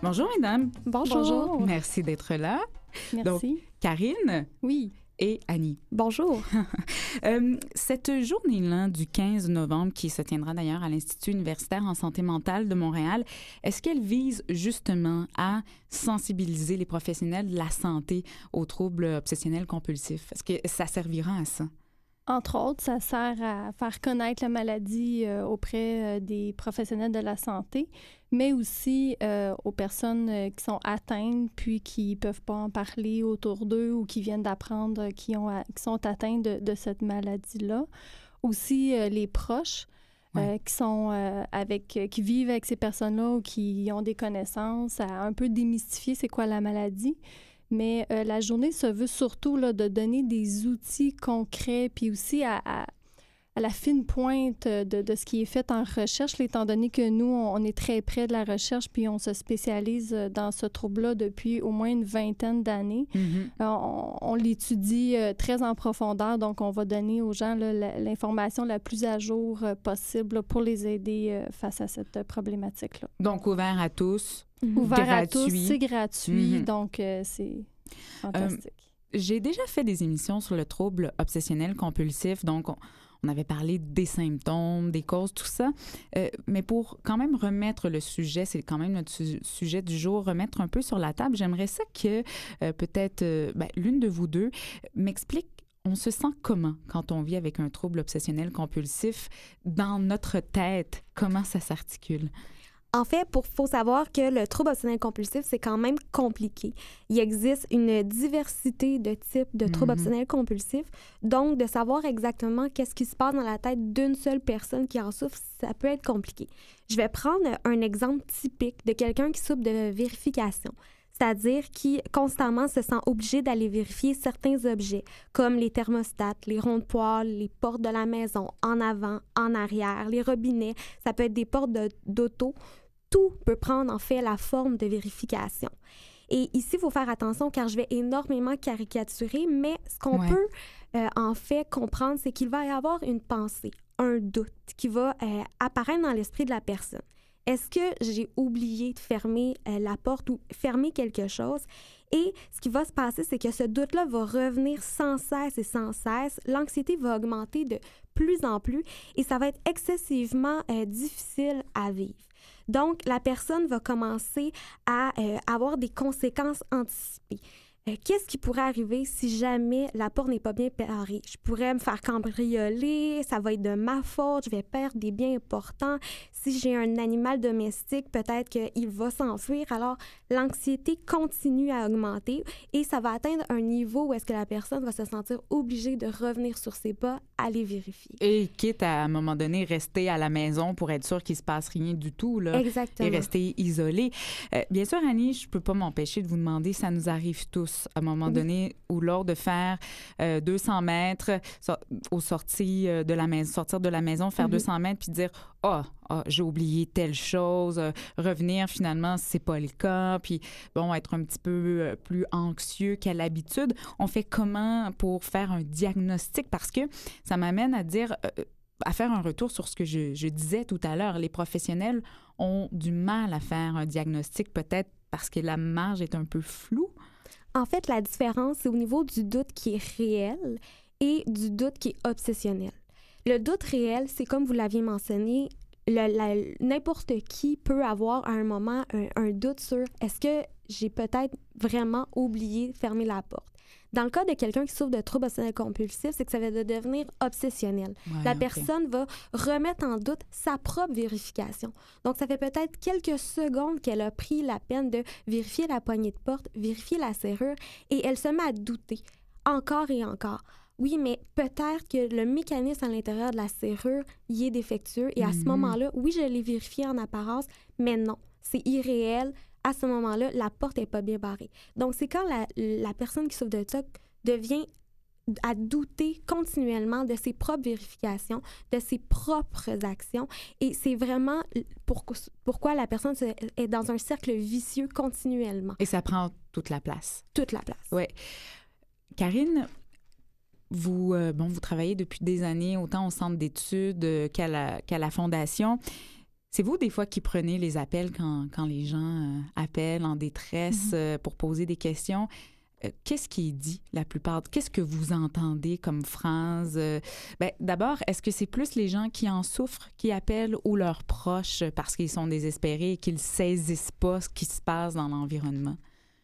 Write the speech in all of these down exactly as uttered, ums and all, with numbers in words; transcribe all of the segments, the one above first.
Bonjour, mesdames. Bonjour. Bonjour. Merci d'être là. Merci. Donc, Karine oui. et Annie. Bonjour. euh, cette journée-là du quinze novembre, qui se tiendra d'ailleurs à l'Institut universitaire en santé mentale de Montréal, est-ce qu'elle vise justement à sensibiliser les professionnels de la santé aux troubles obsessionnels compulsifs? Est-ce que ça servira à ça? Entre autres, ça sert à faire connaître la maladie euh, auprès euh, des professionnels de la santé, mais aussi euh, aux personnes euh, qui sont atteintes puis qui ne peuvent pas en parler autour d'eux ou qui viennent d'apprendre qui, ont, qui sont atteints de, de cette maladie-là. Aussi, euh, les proches ouais. euh, qui sont euh, avec, qui vivent avec ces personnes-là ou qui ont des connaissances, à un peu démystifier c'est quoi la maladie. Mais euh, la journée se veut surtout là, de donner des outils concrets, puis aussi à, à, à la fine pointe de, de ce qui est fait en recherche, là, étant donné que nous, on, on est très près de la recherche, puis on se spécialise dans ce trouble-là depuis au moins une vingtaine d'années. Mm-hmm. Euh, on, on l'étudie euh, très en profondeur, donc on va donner aux gens là, la, l'information la plus à jour euh, possible là, pour les aider euh, face à cette problématique-là. Donc, ouvert à tous. Mm-hmm. Ouvert gratuit. à tous, c'est gratuit, Mm-hmm. donc euh, c'est fantastique. Euh, j'ai déjà fait des émissions sur le trouble obsessionnel compulsif, donc on, on avait parlé des symptômes, des causes, tout ça. Euh, mais pour quand même remettre le sujet, c'est quand même notre su- sujet du jour, remettre un peu sur la table, j'aimerais ça que euh, peut-être euh, ben, l'une de vous deux m'explique. On se sent comment quand on vit avec un trouble obsessionnel compulsif dans notre tête? Comment ça s'articule? En fait, il faut savoir que le trouble obsessionnel compulsif, c'est quand même compliqué. Il existe une diversité de types de troubles mm-hmm. obsessionnels compulsifs. Donc, de savoir exactement qu'est-ce qui se passe dans la tête d'une seule personne qui en souffre, ça peut être compliqué. Je vais prendre un exemple typique de quelqu'un qui souffre de vérification. C'est-à-dire qui constamment se sent obligé d'aller vérifier certains objets, comme les thermostats, les ronds de poêle, les portes de la maison, en avant, en arrière, les robinets. Ça peut être des portes de, d'auto. Tout peut prendre en fait la forme de vérification. Et ici, il faut faire attention car je vais énormément caricaturer, mais ce qu'on ouais. peut euh, en fait comprendre, c'est qu'il va y avoir une pensée, un doute qui va euh, apparaître dans l'esprit de la personne. Est-ce que j'ai oublié de fermer euh, la porte ou fermer quelque chose? Et ce qui va se passer, c'est que ce doute-là va revenir sans cesse et sans cesse. L'anxiété va augmenter de plus en plus et ça va être excessivement euh, difficile à vivre. Donc, la personne va commencer à euh, avoir des conséquences anticipées. Euh, qu'est-ce qui pourrait arriver si jamais la porte n'est pas bien barrée? Je pourrais me faire cambrioler, ça va être de ma faute, je vais perdre des biens importants. Si j'ai un animal domestique, peut-être qu'il va s'enfuir. Alors, l'anxiété continue à augmenter et ça va atteindre un niveau où est-ce que la personne va se sentir obligée de revenir sur ses pas, aller vérifier. Et quitte à, à un moment donné, rester à la maison pour être sûr qu'il ne se passe rien du tout, là. Exactement. Et rester isolé. Euh, bien sûr, Annie, je ne peux pas m'empêcher de vous demander, ça nous arrive tous à un moment oui. donné ou lors de faire euh, deux cents mètres so, aux sorties euh, de la maison, sortir de la maison, faire mm-hmm. deux cents mètres puis dire « Ah, oh, oh, j'ai oublié telle chose euh, », revenir finalement, c'est pas le cas, puis bon, être un petit peu euh, plus anxieux qu'à l'habitude. On fait comment pour faire un diagnostic? Parce que ça m'amène à dire... Euh, à faire un retour sur ce que je, je disais tout à l'heure. Les professionnels ont du mal à faire un diagnostic, peut-être parce que la marge est un peu floue. En fait, la différence, c'est au niveau du doute qui est réel et du doute qui est obsessionnel. Le doute réel, c'est comme vous l'aviez mentionné, le, la, n'importe qui peut avoir à un moment un, un doute sur est-ce que j'ai peut-être vraiment oublié de fermer la porte. Dans le cas de quelqu'un qui souffre de trouble obsessionnel compulsif, c'est que ça va devenir obsessionnel. Ouais, la okay. personne va remettre en doute sa propre vérification. Donc, ça fait peut-être quelques secondes qu'elle a pris la peine de vérifier la poignée de porte, vérifier la serrure, et elle se met à douter encore et encore. Oui, mais peut-être que le mécanisme à l'intérieur de la serrure y est défectueux, et à mm-hmm. ce moment-là, oui, je l'ai vérifié en apparence, mais non, c'est irréel. À ce moment-là, la porte n'est pas bien barrée. Donc, c'est quand la, la personne qui souffre de ça devient à douter continuellement de ses propres vérifications, de ses propres actions. Et c'est vraiment pour, pourquoi la personne est dans un cercle vicieux continuellement. Et ça prend toute la place. Toute la place. Oui. Karine, vous, euh, bon, vous travaillez depuis des années, autant au centre d'études euh, qu'à la, qu'à la Fondation. C'est vous, des fois, qui prenez les appels quand, quand les gens euh, appellent en détresse mm-hmm. euh, pour poser des questions. Euh, qu'est-ce qui est dit la plupart? Qu'est-ce que vous entendez comme phrase? Euh, ben, d'abord, est-ce que c'est plus les gens qui en souffrent qui appellent ou leurs proches parce qu'ils sont désespérés et qu'ils ne saisissent pas ce qui se passe dans l'environnement?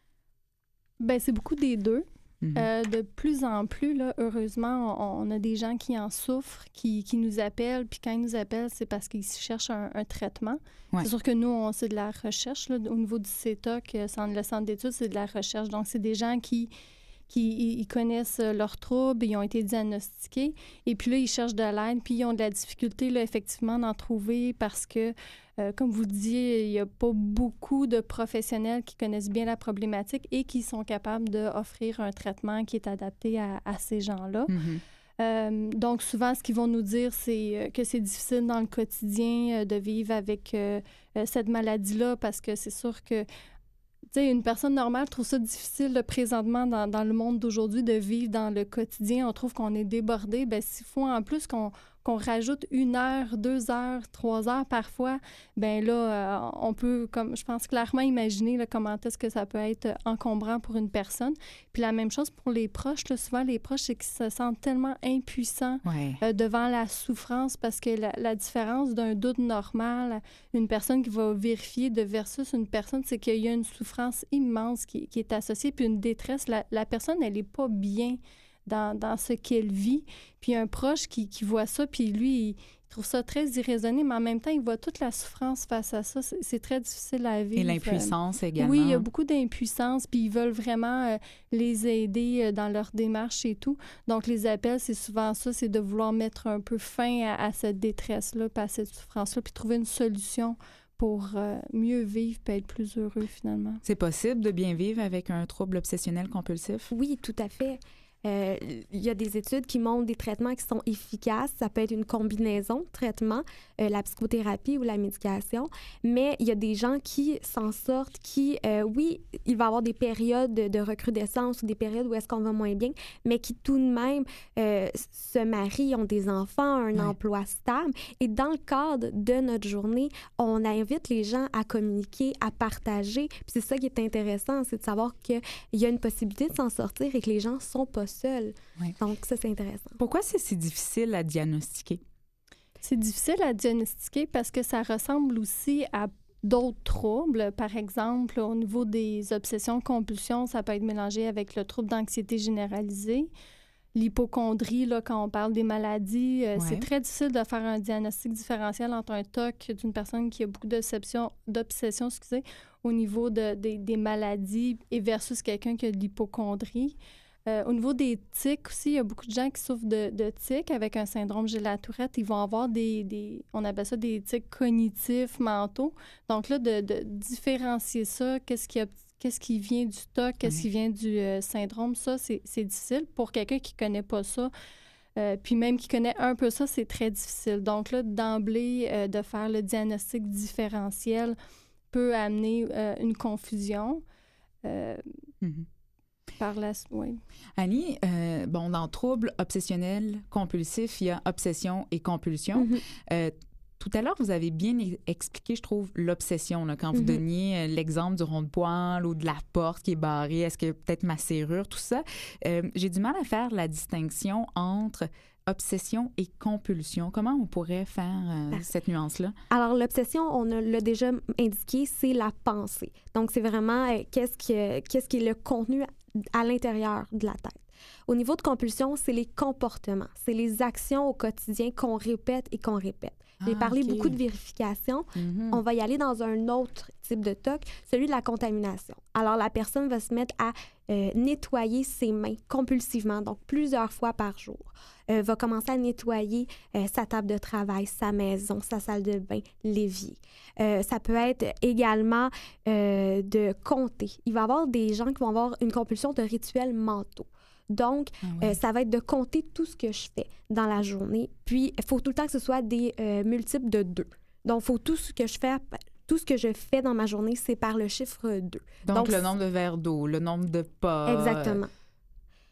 Bien, c'est beaucoup des deux. Mm-hmm. Euh, de plus en plus, là, heureusement, on, on a des gens qui en souffrent, qui, qui nous appellent. Puis quand ils nous appellent, c'est parce qu'ils cherchent un, un traitement. Ouais. C'est sûr que nous, on, c'est de la recherche. Là, au niveau du C E T O C, le centre d'études, c'est de la recherche. Donc, c'est des gens qui, qui ils connaissent leurs troubles, ils ont été diagnostiqués. Et puis là, ils cherchent de l'aide. Puis ils ont de la difficulté, là, effectivement, d'en trouver parce que Euh, comme vous disiez, il n'y a pas beaucoup de professionnels qui connaissent bien la problématique et qui sont capables d'offrir un traitement qui est adapté à, à ces gens-là. Mm-hmm. Euh, donc, souvent, ce qu'ils vont nous dire, c'est que c'est difficile dans le quotidien de vivre avec euh, cette maladie-là parce que c'est sûr que tu sais, une personne normale trouve ça difficile là, présentement dans, dans le monde d'aujourd'hui de vivre dans le quotidien. On trouve qu'on est débordé. Bien, s'il faut en plus qu'on, qu'on rajoute une heure, deux heures, trois heures parfois, bien là, euh, on peut, comme je pense, clairement imaginer là, comment est-ce que ça peut être encombrant pour une personne. Puis la même chose pour les proches. Là, souvent, les proches, c'est qu'ils se sentent tellement impuissants ouais. euh, devant la souffrance parce que la, la différence d'un doute normal, une personne qui va vérifier de versus une personne, c'est qu'il y a une souffrance immense qui, qui est associée, puis une détresse. La, la personne, elle n'est pas bien dans, dans ce qu'elle vit. Puis un proche qui, qui voit ça, puis lui, il, il trouve ça très irraisonné, mais en même temps, il voit toute la souffrance face à ça. C'est, c'est très difficile à vivre. Et l'impuissance également. Oui, il y a beaucoup d'impuissance, puis ils veulent vraiment euh, les aider euh, dans leur démarche et tout. Donc, les appels, c'est souvent ça, c'est de vouloir mettre un peu fin à, à cette détresse-là, puis à cette souffrance-là, puis trouver une solution pour euh, mieux vivre et être plus heureux, finalement. C'est possible de bien vivre avec un trouble obsessionnel compulsif? Oui, tout à fait. Euh, il y a des études qui montrent des traitements qui sont efficaces. Ça peut être une combinaison de traitements, euh, la psychothérapie ou la médication, mais il y a des gens qui s'en sortent, qui, euh, oui, il va y avoir des périodes de, de recrudescence ou des périodes où est-ce qu'on va moins bien, mais qui tout de même euh, se marient, ont des enfants, un ouais. emploi stable. Et dans le cadre de notre journée, on invite les gens à communiquer, à partager. Puis c'est ça qui est intéressant, c'est de savoir qu'il y a une possibilité de s'en sortir et que les gens ne sont pas seuls. Oui. Donc, ça, c'est intéressant. Pourquoi c'est si difficile à diagnostiquer? C'est difficile à diagnostiquer parce que ça ressemble aussi à d'autres troubles. Par exemple, au niveau des obsessions-compulsions, ça peut être mélangé avec le trouble d'anxiété généralisée. L'hypocondrie, là, quand on parle des maladies, euh, ouais. c'est très difficile de faire un diagnostic différentiel entre un T O C d'une personne qui a beaucoup d'obsession, d'obsession excusez, au niveau de, de, des maladies et versus quelqu'un qui a de l'hypocondrie. Euh, au niveau des tics aussi, il y a beaucoup de gens qui souffrent de, de tics avec un syndrome Gélin-Tourette. Ils vont avoir des, des, on appelle ça des tics cognitifs, mentaux. Donc là, de, de différencier ça, qu'est-ce qui, a, qu'est-ce qui vient du T O C, qu'est-ce mmh. qui vient du euh, syndrome, ça, c'est, c'est difficile. Pour quelqu'un qui ne connaît pas ça, euh, puis même qui connaît un peu ça, c'est très difficile. Donc là, d'emblée, euh, de faire le diagnostic différentiel peut amener euh, une confusion. Euh, mmh. Par la... oui. Annie, euh, bon, dans trouble obsessionnel compulsif, il y a obsession et compulsion. Mm-hmm. Euh, tout à l'heure, vous avez bien expliqué, je trouve, l'obsession, là, quand vous mm-hmm. donniez l'exemple du rond de poêle ou de la porte qui est barrée, est-ce que peut-être ma serrure, tout ça. Euh, j'ai du mal à faire la distinction entre obsession et compulsion. Comment on pourrait faire euh, cette nuance-là? Alors, l'obsession, on a, l'a déjà indiqué, c'est la pensée. Donc, c'est vraiment euh, qu'est-ce, qui, euh, qu'est-ce qui est le contenu à l'intérieur de la tête. Au niveau de compulsion, c'est les comportements, c'est les actions au quotidien qu'on répète et qu'on répète. J'ai ah, parlé okay. beaucoup de vérification. Mm-hmm. On va y aller dans un autre type de T O C, celui de la contamination. Alors, la personne va se mettre à euh, nettoyer ses mains compulsivement, donc plusieurs fois par jour. Euh, va commencer à nettoyer euh, sa table de travail, sa maison, sa salle de bain, l'évier. Euh, ça peut être également euh, de compter. Il va y avoir des gens qui vont avoir une compulsion de rituels mentaux. Donc, ah oui. euh, ça va être de compter tout ce que je fais dans la journée. Puis, il faut tout le temps que ce soit des euh, multiples de deux. Donc, il faut tout ce que je fais... Tout ce que je fais dans ma journée, c'est par le chiffre deux. Donc, Donc le nombre de verres d'eau, le nombre de pas... Exactement.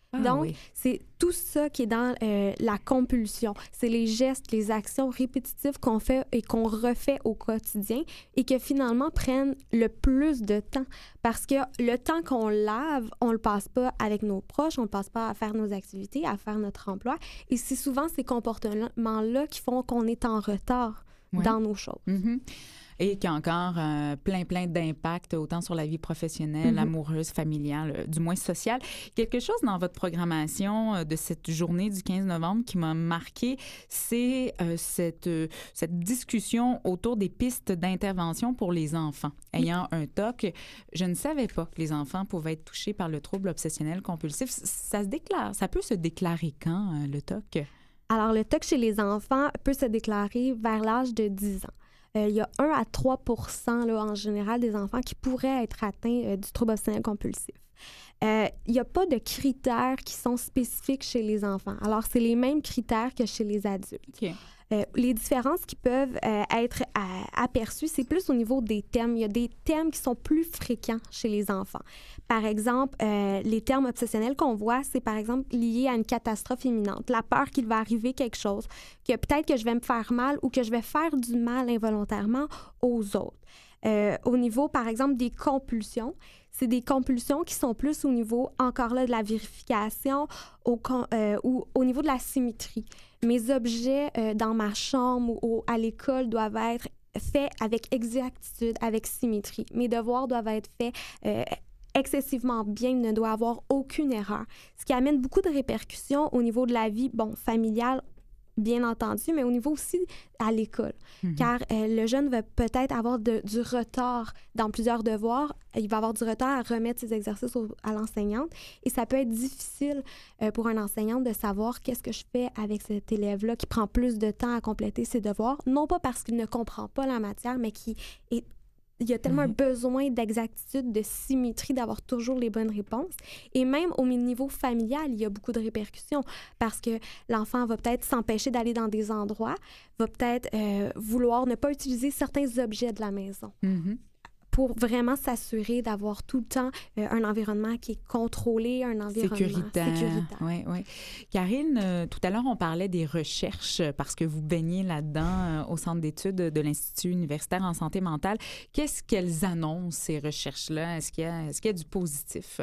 Ah, Donc, oui. c'est tout ça qui est dans euh, la compulsion. C'est les gestes, les actions répétitives qu'on fait et qu'on refait au quotidien et que finalement prennent le plus de temps. Parce que le temps qu'on lave, on le passe pas avec nos proches, on le passe pas à faire nos activités, à faire notre emploi. Et c'est souvent ces comportements-là qui font qu'on est en retard Ouais. dans nos choses. Mm-hmm. Et qui a encore euh, plein, plein d'impact, autant sur la vie professionnelle, Mm-hmm. amoureuse, familiale, euh, du moins sociale. Quelque chose dans votre programmation euh, de cette journée du quinze novembre qui m'a marqué, c'est euh, cette, euh, cette discussion autour des pistes d'intervention pour les enfants. Ayant un T O C, je ne savais pas que les enfants pouvaient être touchés par le trouble obsessionnel compulsif. Ça se déclare, ça peut se déclarer quand, euh, le T O C? Alors, le T O C chez les enfants peut se déclarer vers l'âge de dix ans. Euh, il y a un à trois pour cent là, en général des enfants qui pourraient être atteints euh, du trouble obsessionnel compulsif. Euh, il n'y a pas de critères qui sont spécifiques chez les enfants. Alors, c'est les mêmes critères que chez les adultes. OK. Euh, les différences qui peuvent euh, être à- aperçues, c'est plus au niveau des thèmes. Il y a des thèmes qui sont plus fréquents chez les enfants. Par exemple, euh, les termes obsessionnels qu'on voit, c'est par exemple lié à une catastrophe imminente, la peur qu'il va arriver quelque chose, que peut-être que je vais me faire mal ou que je vais faire du mal involontairement aux autres. Euh, au niveau, par exemple, des compulsions, c'est des compulsions qui sont plus au niveau, encore là, de la vérification au, euh, ou au niveau de la symétrie. Mes objets euh, dans ma chambre ou, ou à l'école doivent être faits avec exactitude, avec symétrie. Mes devoirs doivent être faits euh, excessivement bien, il ne doit y avoir aucune erreur. Ce qui amène beaucoup de répercussions au niveau de la vie, bon, familiale, bien entendu, mais au niveau aussi à l'école. Mm-hmm. Car euh, le jeune va peut-être avoir de, du retard dans plusieurs devoirs. Il va avoir du retard à remettre ses exercices au, à l'enseignante. Et ça peut être difficile euh, pour un enseignant de savoir qu'est-ce que je fais avec cet élève-là qui prend plus de temps à compléter ses devoirs. Non pas parce qu'il ne comprend pas la matière, mais qui est il y a tellement mm-hmm. un besoin d'exactitude, de symétrie, d'avoir toujours les bonnes réponses. Et même au niveau familial, il y a beaucoup de répercussions parce que l'enfant va peut-être s'empêcher d'aller dans des endroits, va peut-être euh, vouloir ne pas utiliser certains objets de la maison. Mm-hmm. Pour vraiment s'assurer d'avoir tout le temps euh, un environnement qui est contrôlé, un environnement sécuritaire. sécuritaire. Oui, oui. Karine, euh, tout à l'heure, on parlait des recherches parce que vous baignez là-dedans euh, au Centre d'études de l'Institut universitaire en santé mentale. Qu'est-ce qu'elles annoncent, ces recherches-là? Est-ce qu'il y a, est-ce qu'il y a du positif?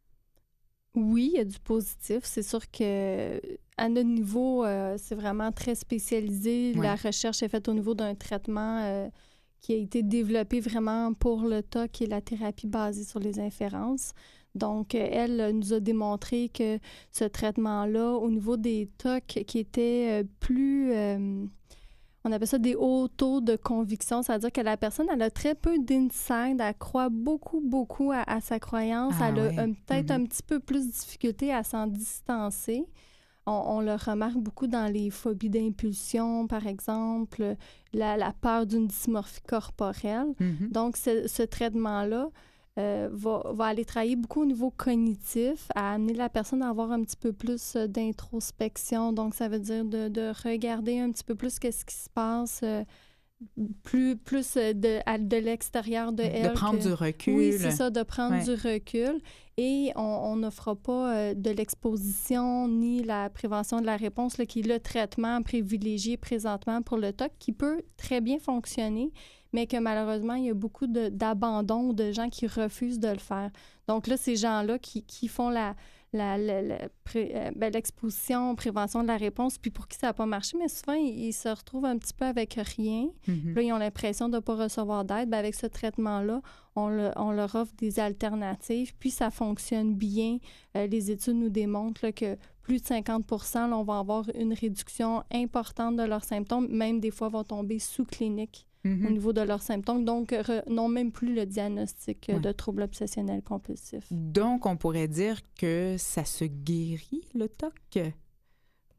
Oui, il y a du positif. C'est sûr que à notre niveau, euh, c'est vraiment très spécialisé. Oui. La recherche est faite au niveau d'un traitement euh, qui a été développé vraiment pour le T O C, qui est la thérapie basée sur les inférences. Donc, elle nous a démontré que ce traitement-là, au niveau des T O C qui étaient plus... Euh, on appelle ça des hauts taux de conviction, c'est-à-dire que la personne, elle a très peu d'insight, elle croit beaucoup, beaucoup à, à sa croyance, ah, elle a ouais. peut-être mm-hmm. un petit peu plus de difficulté à s'en distancer. On, on le remarque beaucoup dans les phobies d'impulsion, par exemple, la, la peur d'une dysmorphie corporelle. Mm-hmm. Donc, ce, ce traitement-là euh, va, va aller travailler beaucoup au niveau cognitif, à amener la personne à avoir un petit peu plus d'introspection. Donc, ça veut dire de, de regarder un petit peu plus qu'est-ce qui se passe, euh, plus, plus de, de l'extérieur de elle. De prendre que, du recul. Oui, c'est ça, de prendre ouais. du recul. Et on ne fera pas euh, de l'exposition ni la prévention de la réponse, là, qui est le traitement privilégié présentement pour le T O C, qui peut très bien fonctionner, mais que malheureusement, il y a beaucoup de, d'abandon ou de gens qui refusent de le faire. Donc là, ces gens-là qui, qui font la... La, la, la, pré, euh, ben, l'exposition, prévention de la réponse, puis pour qui ça n'a pas marché, mais souvent, ils, ils se retrouvent un petit peu avec rien. Mm-hmm. Là, ils ont l'impression de ne pas recevoir d'aide. Ben, avec ce traitement-là, on, le, on leur offre des alternatives, puis ça fonctionne bien. Euh, les études nous démontrent là, que plus de cinquante pour cent, là, on va avoir une réduction importante de leurs symptômes, même des fois, vont tomber sous clinique. Mm-hmm. Au niveau de leurs symptômes, donc re, n'ont même plus le diagnostic ouais. de trouble obsessionnel compulsif. Donc, on pourrait dire que ça se guérit, le T O C?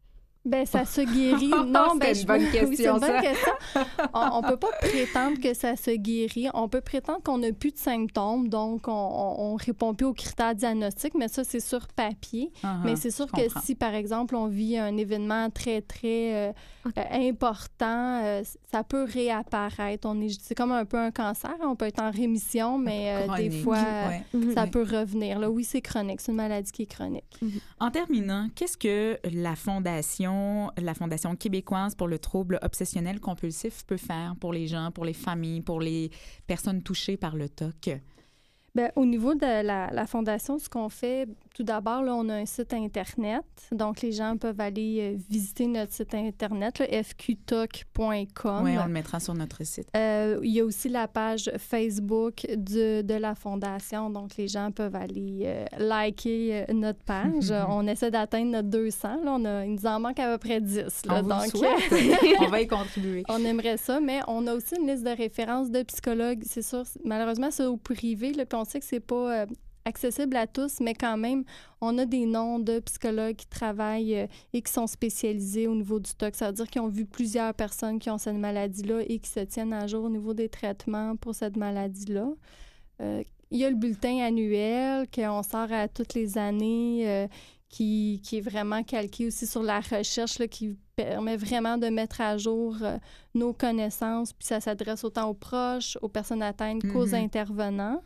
Ben ça se guérit. Non, ben c'est une bonne question, oui, c'est une bonne ça. question. On ne peut pas prétendre que ça se guérit. On peut prétendre qu'on n'a plus de symptômes, donc on ne répond plus aux critères diagnostiques, mais ça, c'est sur papier. Uh-huh, mais c'est sûr que comprends. si, par exemple, on vit un événement très, très euh, okay. euh, important, euh, ça peut réapparaître. On est, c'est comme un peu un cancer. On peut être en rémission, mais euh, des fois, ouais. euh, ça oui. peut revenir. Là, oui, c'est chronique. C'est une maladie qui est chronique. Mm-hmm. En terminant, qu'est-ce que la Fondation la Fondation québécoise pour le trouble obsessionnel compulsif peut faire pour les gens, pour les familles, pour les personnes touchées par le T O C? Bien, au niveau de la, la Fondation, ce qu'on fait, tout d'abord, là, on a un site Internet. Donc, les gens peuvent aller euh, visiter notre site Internet, là, f q t o c point com. Oui, on le mettra sur notre site. Euh, il y a aussi la page Facebook de, de la Fondation. Donc, les gens peuvent aller euh, liker euh, notre page. On essaie d'atteindre notre deux cents. Là. On a, il nous en manque à peu près dix. Là, on vous donc, le souhaite. On va y contribuer. On aimerait ça, mais on a aussi une liste de références de psychologues. C'est sûr, malheureusement, c'est au privé, là, puis on sait que c'est pas euh, accessible à tous, mais quand même, on a des noms de psychologues qui travaillent euh, et qui sont spécialisés au niveau du T O C. Ça veut dire qu'ils ont vu plusieurs personnes qui ont cette maladie-là et qui se tiennent à jour au niveau des traitements pour cette maladie-là. Euh, il y a le bulletin annuel qu'on sort à toutes les années, euh, qui, qui est vraiment calqué aussi sur la recherche, là, qui permet vraiment de mettre à jour euh, nos connaissances. Puis ça s'adresse autant aux proches, aux personnes atteintes mm-hmm. qu'aux intervenants.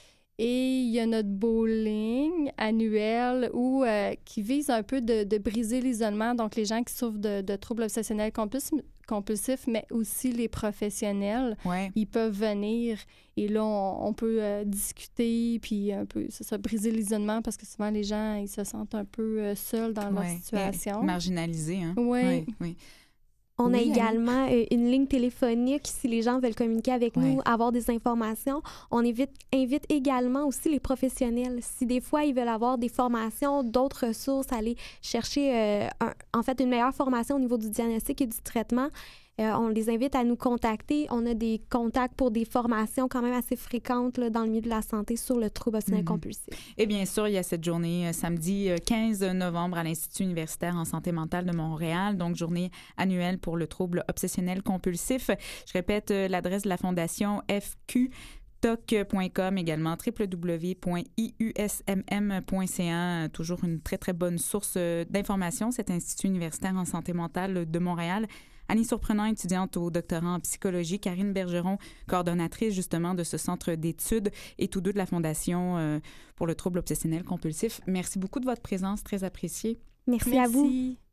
Et il y a notre bowling annuel où, euh, qui vise un peu de, de briser l'isolement. Donc, les gens qui souffrent de, de troubles obsessionnels compulsifs, compulsifs, mais aussi les professionnels, ouais. ils peuvent venir. Et là, on, on peut euh, discuter, puis un peu, c'est ça, briser l'isolement, parce que souvent, les gens, ils se sentent un peu euh, seuls dans ouais. leur situation. Marginalisés, hein? Oui. Ouais, oui. On oui, a également euh, une ligne téléphonique si les gens veulent communiquer avec ouais. nous, avoir des informations. On invite, invite également aussi les professionnels. Si des fois, ils veulent avoir des formations, d'autres ressources, aller chercher euh, un, en fait une meilleure formation au niveau du diagnostic et du traitement, euh, on les invite à nous contacter. On a des contacts pour des formations quand même assez fréquentes là, dans le milieu de la santé sur le trouble obsessionnel compulsif. Mm-hmm. Et bien sûr, il y a cette journée euh, samedi euh, quinze novembre à l'Institut universitaire en santé mentale de Montréal, donc journée annuelle pour le trouble obsessionnel compulsif. Je répète euh, l'adresse de la Fondation F Q t o c point com, également w w w point i u s m m point c a. Toujours une très, très bonne source d'informations, cet Institut universitaire en santé mentale de Montréal. Annie Surprenant, étudiante au doctorat en psychologie, Karine Bergeron, coordonnatrice justement de ce centre d'études, et tous deux de la Fondation euh, pour le trouble obsessionnel compulsif. Merci beaucoup de votre présence, très appréciée. Merci, Merci. à vous.